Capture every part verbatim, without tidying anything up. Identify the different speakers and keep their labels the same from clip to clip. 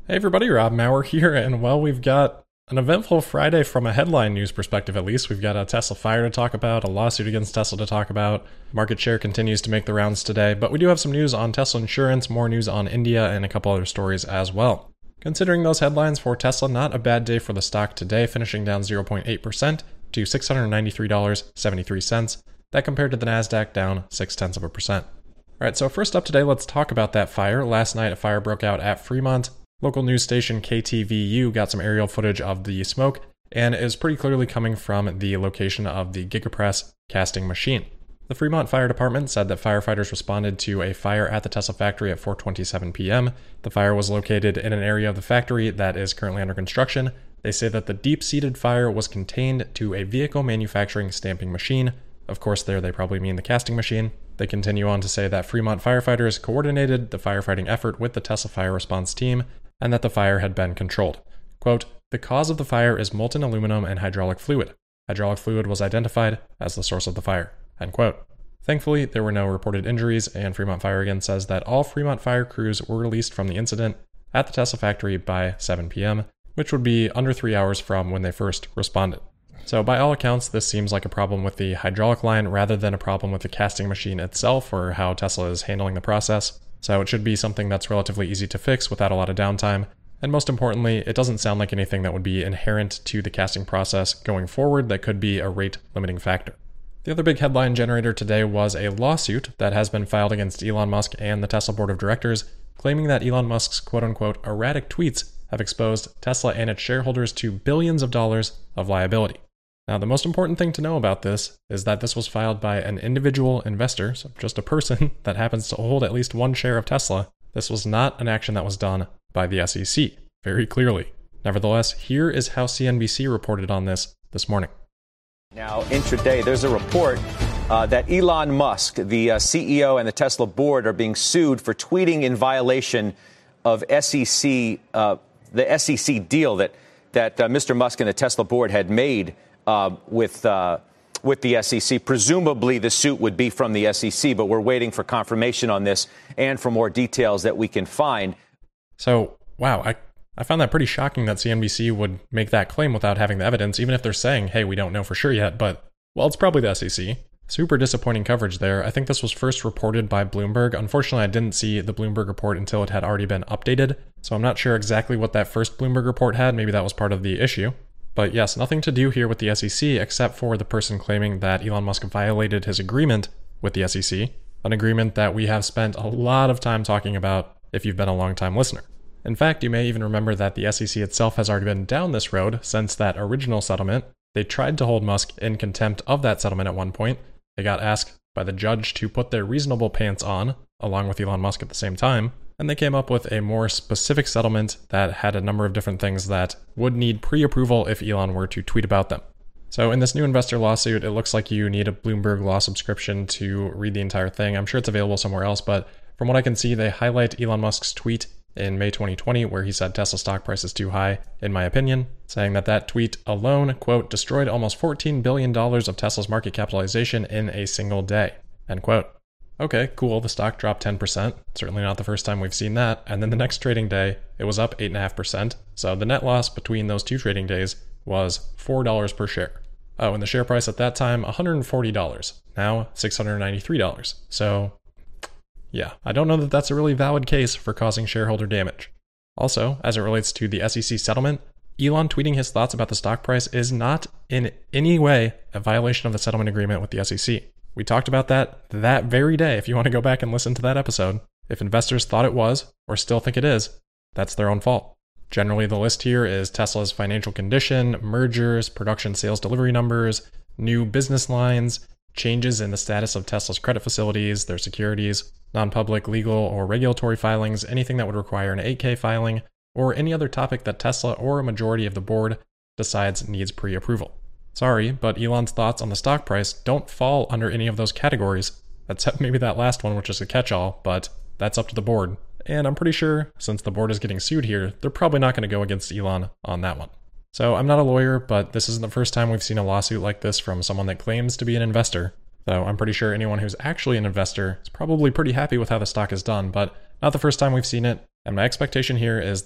Speaker 1: Hey everybody, Rob Maurer here, and well, we've got an eventful Friday from a headline news perspective at least. We've got a Tesla fire to talk about, a lawsuit against Tesla to talk about. Market share continues to make the rounds today, but we do have some news on Tesla insurance, more news on India, and a couple other stories as well. Considering those headlines for Tesla, not a bad day for the stock today, finishing down zero point eight percent to six hundred ninety-three dollars and seventy-three cents. That compared to the Nasdaq down six tenths of a percent. All right, so first up today, let's talk about that fire. Last night, a fire broke out at Fremont. Local news station K T V U got some aerial footage of the smoke, and is pretty clearly coming from the location of the Gigapress casting machine. The Fremont Fire Department said that firefighters responded to a fire at the Tesla factory at four twenty-seven p.m. The fire was located in an area of the factory that is currently under construction. They say that the deep-seated fire was contained to a vehicle manufacturing stamping machine. Of course, there they probably mean the casting machine. They continue on to say that Fremont firefighters coordinated the firefighting effort with the Tesla fire response team, and that the fire had been controlled. Quote, "The cause of the fire is molten aluminum and hydraulic fluid. Hydraulic fluid was identified as the source of the fire." End quote. Thankfully, there were no reported injuries, and Fremont Fire again says that all Fremont fire crews were released from the incident at the Tesla factory by seven p.m., which would be under three hours from when they first responded. So by all accounts, this seems like a problem with the hydraulic line rather than a problem with the casting machine itself or how Tesla is handling the process. So it should be something that's relatively easy to fix without a lot of downtime. And most importantly, it doesn't sound like anything that would be inherent to the casting process going forward that could be a rate limiting factor. The other big headline generator today was a lawsuit that has been filed against Elon Musk and the Tesla board of directors, claiming that Elon Musk's quote-unquote erratic tweets have exposed Tesla and its shareholders to billions of dollars of liability. Now, the most important thing to know about this is that this was filed by an individual investor, so just a person that happens to hold at least one share of Tesla. This was not an action that was done by the S E C, very clearly. Nevertheless, here is how C N B C reported on this this morning.
Speaker 2: Now, intraday, there's a report uh, that Elon Musk, the uh, C E O and the Tesla board, are being sued for tweeting in violation of S E C, uh, the S E C deal that, that uh, Mister Musk and the Tesla board had made Uh, with uh, with the S E C. Presumably, the suit would be from the S E C, but we're waiting for confirmation on this and for more details that we can find.
Speaker 1: So, wow, I, I found that pretty shocking that C N B C would make that claim without having the evidence, even if they're saying, hey, we don't know for sure yet, but, well, it's probably the S E C. Super disappointing coverage there. I think this was first reported by Bloomberg. Unfortunately, I didn't see the Bloomberg report until it had already been updated, so I'm not sure exactly what that first Bloomberg report had. Maybe that was part of the issue. But yes, nothing to do here with the S E C except for the person claiming that Elon Musk violated his agreement with the S E C, an agreement that we have spent a lot of time talking about if you've been a long-time listener. In fact, you may even remember that the S E C itself has already been down this road since that original settlement. They tried to hold Musk in contempt of that settlement at one point. They got asked by the judge to put their reasonable pants on, along with Elon Musk at the same time, and they came up with a more specific settlement that had a number of different things that would need pre-approval if Elon were to tweet about them. So in this new investor lawsuit, it looks like you need a Bloomberg Law subscription to read the entire thing. I'm sure it's available somewhere else, but from what I can see, they highlight Elon Musk's tweet in May twenty twenty where he said Tesla stock price is too high, in my opinion, saying that that tweet alone, quote, destroyed almost fourteen billion dollars of Tesla's market capitalization in a single day, end quote. Okay, cool, the stock dropped ten percent. Certainly not the first time we've seen that. And then the next trading day, it was up eight point five percent. So the net loss between those two trading days was four dollars per share. Oh, and the share price at that time, one hundred forty dollars. Now, six hundred ninety-three dollars. So, yeah, I don't know that that's a really valid case for causing shareholder damage. Also, as it relates to the S E C settlement, Elon tweeting his thoughts about the stock price is not in any way a violation of the settlement agreement with the S E C. We talked about that that very day if you want to go back and listen to that episode. If investors thought it was, or still think it is, that's their own fault. Generally, the list here is Tesla's financial condition, mergers, production sales delivery numbers, new business lines, changes in the status of Tesla's credit facilities, their securities, non-public legal or regulatory filings, anything that would require an eight K filing, or any other topic that Tesla or a majority of the board decides needs pre-approval. Sorry, but Elon's thoughts on the stock price don't fall under any of those categories, except maybe that last one, which is a catch-all, but that's up to the board. And I'm pretty sure, since the board is getting sued here, they're probably not going to go against Elon on that one. So I'm not a lawyer, but this isn't the first time we've seen a lawsuit like this from someone that claims to be an investor. So I'm pretty sure anyone who's actually an investor is probably pretty happy with how the stock is done, but not the first time we've seen it. And my expectation here is that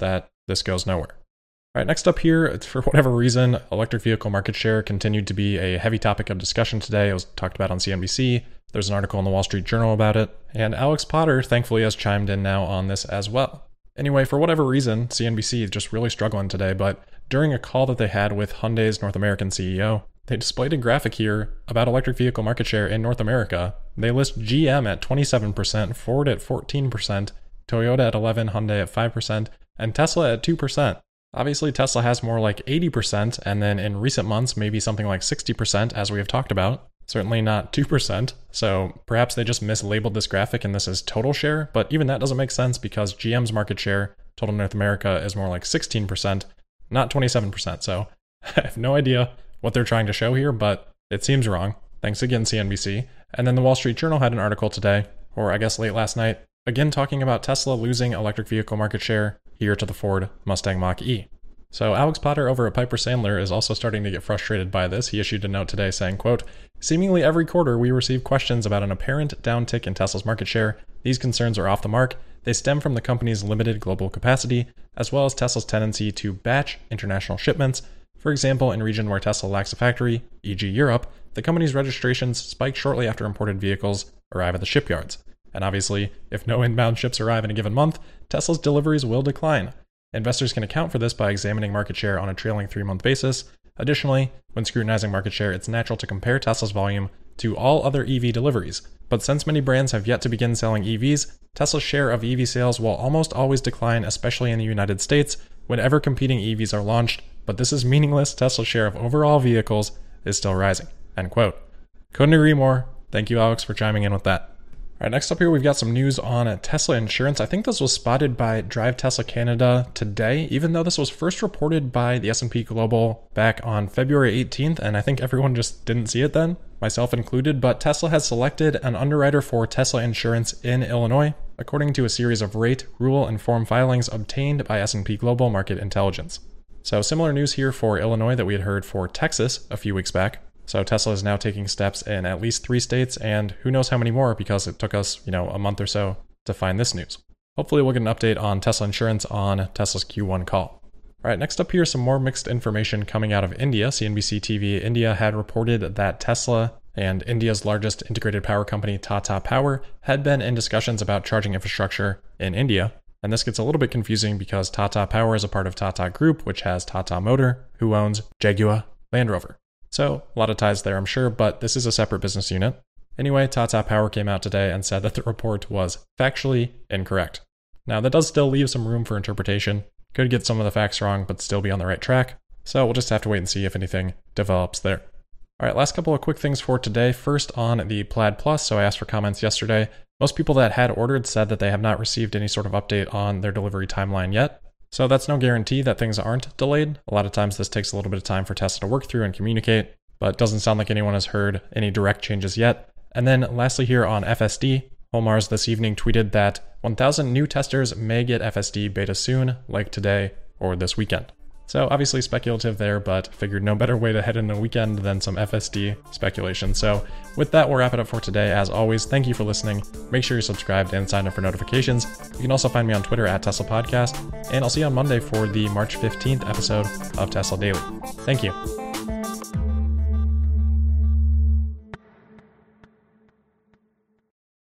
Speaker 1: this goes nowhere. All right, next up here, it's for whatever reason, electric vehicle market share continued to be a heavy topic of discussion today. It was talked about on C N B C. There's an article in the Wall Street Journal about it. And Alex Potter, thankfully, has chimed in now on this as well. Anyway, for whatever reason, C N B C is just really struggling today, but during a call that they had with Hyundai's North American C E O, they displayed a graphic here about electric vehicle market share in North America. They list G M at twenty-seven percent, Ford at fourteen percent, Toyota at eleven percent, Hyundai at five percent, and Tesla at two percent. Obviously, Tesla has more like eighty percent, and then in recent months, maybe something like sixty percent, as we have talked about. Certainly not two percent, so perhaps they just mislabeled this graphic and this is total share, but even that doesn't make sense because G M's market share, total North America, is more like sixteen percent, not twenty-seven percent, so I have no idea what they're trying to show here, but it seems wrong. Thanks again, C N B C. And then the Wall Street Journal had an article today, or I guess late last night, again talking about Tesla losing electric vehicle market share here to the Ford Mustang Mach-E. So Alex Potter over at Piper Sandler is also starting to get frustrated by this. He issued a note today saying, quote, "Seemingly every quarter we receive questions about an apparent downtick in Tesla's market share. These concerns are off the mark. They stem from the company's limited global capacity, as well as Tesla's tendency to batch international shipments. For example, in regions where Tesla lacks a factory, for example Europe, the company's registrations spike shortly after imported vehicles arrive at the shipyards. And obviously, if no inbound ships arrive in a given month, Tesla's deliveries will decline. Investors can account for this by examining market share on a trailing three-month basis. Additionally, when scrutinizing market share, it's natural to compare Tesla's volume to all other E V deliveries. But since many brands have yet to begin selling E Vs, Tesla's share of E V sales will almost always decline, especially in the United States, whenever competing E Vs are launched. But this is meaningless. Tesla's share of overall vehicles is still rising." End quote. Couldn't agree more. Thank you, Alex, for chiming in with that. All right, next up here, we've got some news on Tesla insurance. I think this was spotted by Drive Tesla Canada today, even though this was first reported by the S and P Global back on February eighteenth, and I think everyone just didn't see it then, myself included, but Tesla has selected an underwriter for Tesla insurance in Illinois, according to a series of rate, rule, and form filings obtained by S and P Global Market Intelligence. So similar news here for Illinois that we had heard for Texas a few weeks back. So Tesla is now taking steps in at least three states, and who knows how many more because it took us, you know, a month or so to find this news. Hopefully we'll get an update on Tesla insurance on Tesla's Q one call. All right, next up here, some more mixed information coming out of India. C N B C T V India had reported that Tesla and India's largest integrated power company, Tata Power, had been in discussions about charging infrastructure in India. And this gets a little bit confusing because Tata Power is a part of Tata Group, which has Tata Motor, who owns Jaguar Land Rover. So a lot of ties there, I'm sure, but this is a separate business unit. Anyway, Tata Power came out today and said that the report was factually incorrect. Now, that does still leave some room for interpretation. Could get some of the facts wrong, but still be on the right track. So we'll just have to wait and see if anything develops there. All right, last couple of quick things for today. First on the Plaid Plus. So I asked for comments yesterday. Most people that had ordered said that they have not received any sort of update on their delivery timeline yet. So that's no guarantee that things aren't delayed. A lot of times this takes a little bit of time for Tesla to work through and communicate, but it doesn't sound like anyone has heard any direct changes yet. And then lastly here on F S D, Holmars this evening tweeted that one thousand new testers may get F S D beta soon, like today or this weekend. So obviously speculative there, but figured no better way to head into the weekend than some F S D speculation. So with that, we'll wrap it up for today. As always, thank you for listening. Make sure you're subscribed and sign up for notifications. You can also find me on Twitter at Tesla Podcast, and I'll see you on Monday for the March fifteenth episode of Tesla Daily. Thank you.